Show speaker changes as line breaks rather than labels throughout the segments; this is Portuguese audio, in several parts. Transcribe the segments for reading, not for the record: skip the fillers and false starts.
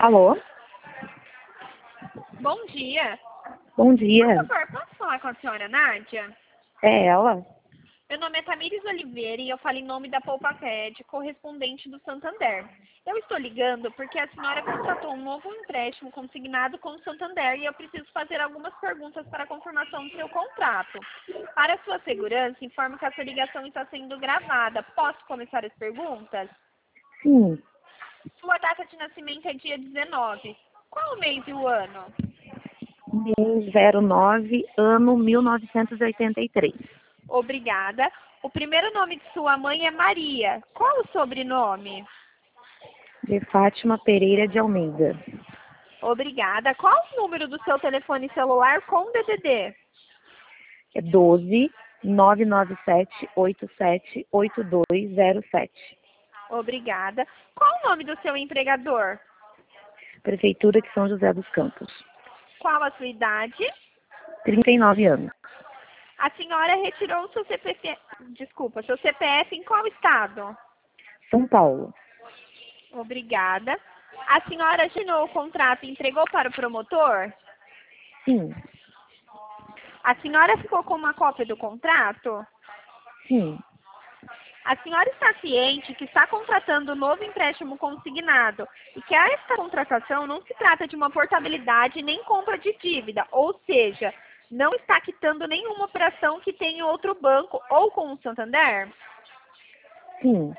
Alô?
Bom dia.
Bom
Por
dia.
favor, posso falar com a senhora Nádia?
É ela?
Meu nome é Tamires Oliveira e eu falo em nome da Poupa-Cred, correspondente do Santander. Eu estou ligando porque a senhora contratou um novo empréstimo consignado com o Santander e eu preciso fazer algumas perguntas para a confirmação do seu contrato. Para sua segurança, informo que a sua ligação está sendo gravada. Posso começar as perguntas?
Sim.
Sua data de nascimento é dia 19. Qual o mês e o ano?
Mês 09, ano 1983.
Obrigada. O primeiro nome de sua mãe é Maria. Qual o sobrenome?
De Fátima Pereira de Almeida.
Obrigada. Qual o número do seu telefone celular com DDD?
É 12 997 87 8207.
Obrigada. Qual o nome do seu empregador?
Prefeitura de São José dos Campos.
Qual a sua idade?
39 anos.
A senhora retirou o seu seu CPF em qual estado?
São Paulo.
Obrigada. A senhora assinou o contrato e entregou para o promotor?
Sim.
A senhora ficou com uma cópia do contrato?
Sim.
A senhora está ciente que está contratando um novo empréstimo consignado e que esta contratação não se trata de uma portabilidade nem compra de dívida, ou seja, não está quitando nenhuma operação que tenha em outro banco ou com o Santander?
Sim.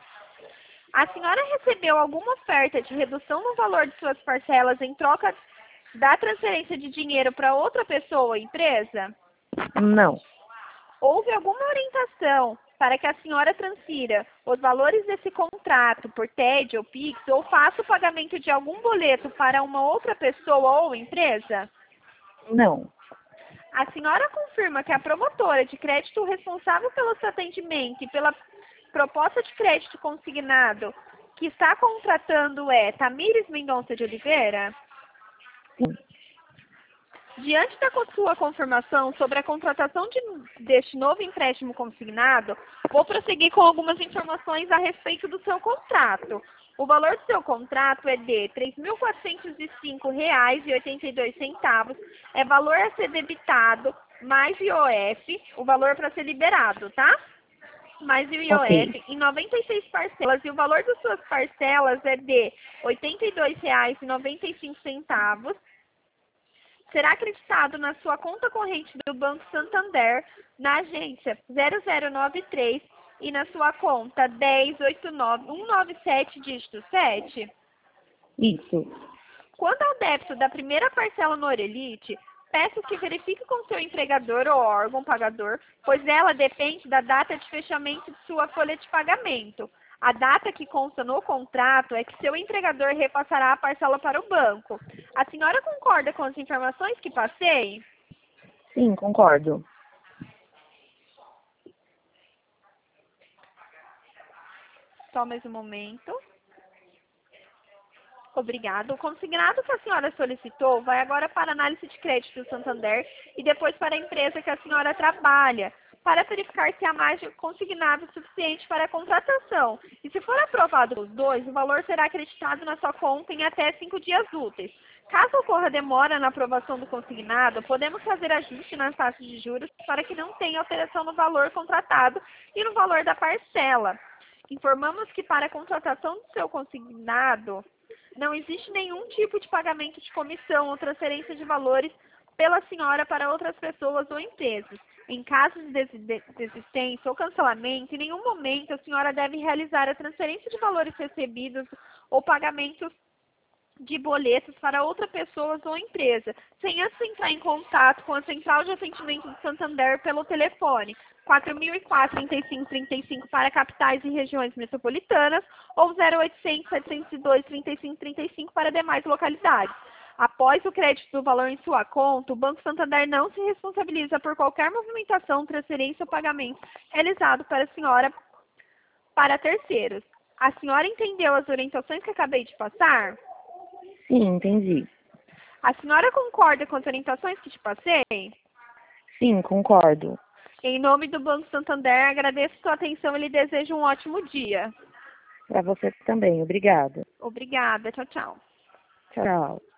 A senhora recebeu alguma oferta de redução no valor de suas parcelas em troca da transferência de dinheiro para outra pessoa ou empresa?
Não.
Houve alguma orientação para que a senhora transfira os valores desse contrato por TED ou Pix ou faça o pagamento de algum boleto para uma outra pessoa ou empresa?
Não.
A senhora confirma que a promotora de crédito responsável pelo seu atendimento e pela proposta de crédito consignado que está contratando é Tamires Mendonça de Oliveira?
Sim.
Diante da sua confirmação sobre a contratação deste novo empréstimo consignado, vou prosseguir com algumas informações a respeito do seu contrato. O valor do seu contrato é de R$ 3.405,82. É valor a ser debitado mais IOF, o valor para ser liberado, tá? Mais o
Ok.
IOF em 96 parcelas e o valor das suas parcelas é de R$ 82,95. Será acreditado na sua conta corrente do Banco Santander, na agência 0093 e na sua conta 1089197, dígito 7.
Isso.
Quanto ao débito da primeira parcela no Orelite, peço que verifique com seu empregador ou órgão pagador, pois ela depende da data de fechamento de sua folha de pagamento. A data que consta no contrato é que seu empregador repassará a parcela para o banco. A senhora concorda com as informações que passei?
Sim, concordo.
Só mais um momento. Obrigado. O consignado que a senhora solicitou vai agora para a análise de crédito do Santander e depois para a empresa que a senhora trabalha, para verificar se há margem consignável suficiente para a contratação. E se for aprovado os dois, o valor será acreditado na sua conta em até 5 dias úteis. Caso ocorra demora na aprovação do consignado, podemos fazer ajuste nas taxas de juros para que não tenha alteração no valor contratado e no valor da parcela. Informamos que para a contratação do seu consignado, não existe nenhum tipo de pagamento de comissão ou transferência de valores pela senhora para outras pessoas ou empresas. Em caso de desistência ou cancelamento, em nenhum momento a senhora deve realizar a transferência de valores recebidos ou pagamentos de boletos para outra pessoa ou empresa, sem antes entrar em contato com a Central de Atendimento do Santander pelo telefone 4004-3535 para capitais e regiões metropolitanas ou 0800-702-3535 para demais localidades. Após o crédito do valor em sua conta, o Banco Santander não se responsabiliza por qualquer movimentação, transferência ou pagamento realizado para a senhora para terceiros. A senhora entendeu as orientações que acabei de passar?
Sim, entendi.
A senhora concorda com as orientações que te passei?
Sim, concordo.
Em nome do Banco Santander, agradeço sua atenção e lhe desejo um ótimo dia.
Para você também. Obrigada.
Obrigada. Tchau, tchau.
Tchau.